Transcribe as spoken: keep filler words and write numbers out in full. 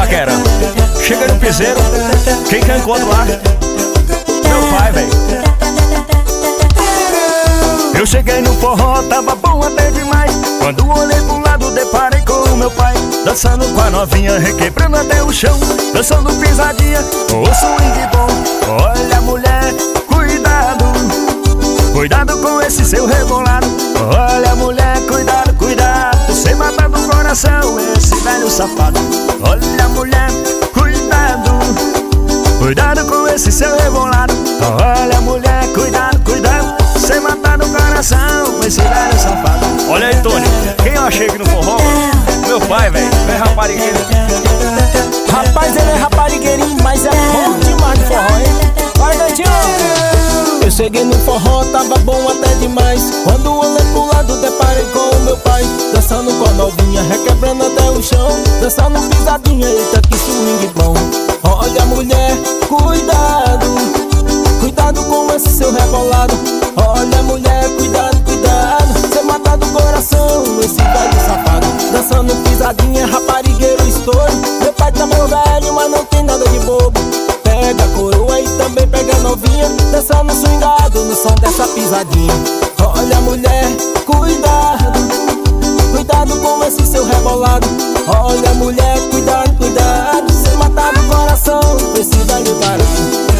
paquera. Chega no piseiro, quem quer encontro lá? Meu pai, velho. Eu cheguei no forró, tava bom até demais. Quando olhei pro lado, deparei com o meu pai, dançando com a novinha, requebrando até o chão, dançando pisadinha, o swing bom. Olha, mulher, cuidado, cuidado com esse seu rebolado. Olha, mulher, cuidado, cuidado, você mata do coração esse velho safado. Olha, mulher, cuidado, cuidado com esse seu rebolado. Olha, mulher, cuidado, cuidado, você mata do coração esse velho safado. Olha aí, Tony, quem eu achei aqui no forró? Meu pai, velho, é raparigueiro. Rapaz, ele é raparigueirinho, mas é bom demais no forró, hein? Vai, Netinho! Eu cheguei no forró, tava bom até demais. Quando olhei pro lado, deparei com o meu pai, dançando com a novinha, requebrando até o chão, dançando pisadinha, eita que swing bom. Olha, mulher, cuidado, cuidado com esse seu rebolado. Olha, mulher, cuidado, cuidado, você mata do coração esse velho safado. Dançando pisadinha, raparigueiro estouro. Meu pai tá meu velho, mas não tem nada de bobo. Pega a coroa e também pega a novinha, dançando swingado no som dessa pisadinha. Olha, mulher, cuidado, cuidado com esse seu rebolado. Olha, mulher, cuidado, cuidado, você mata do coração esse velho barato.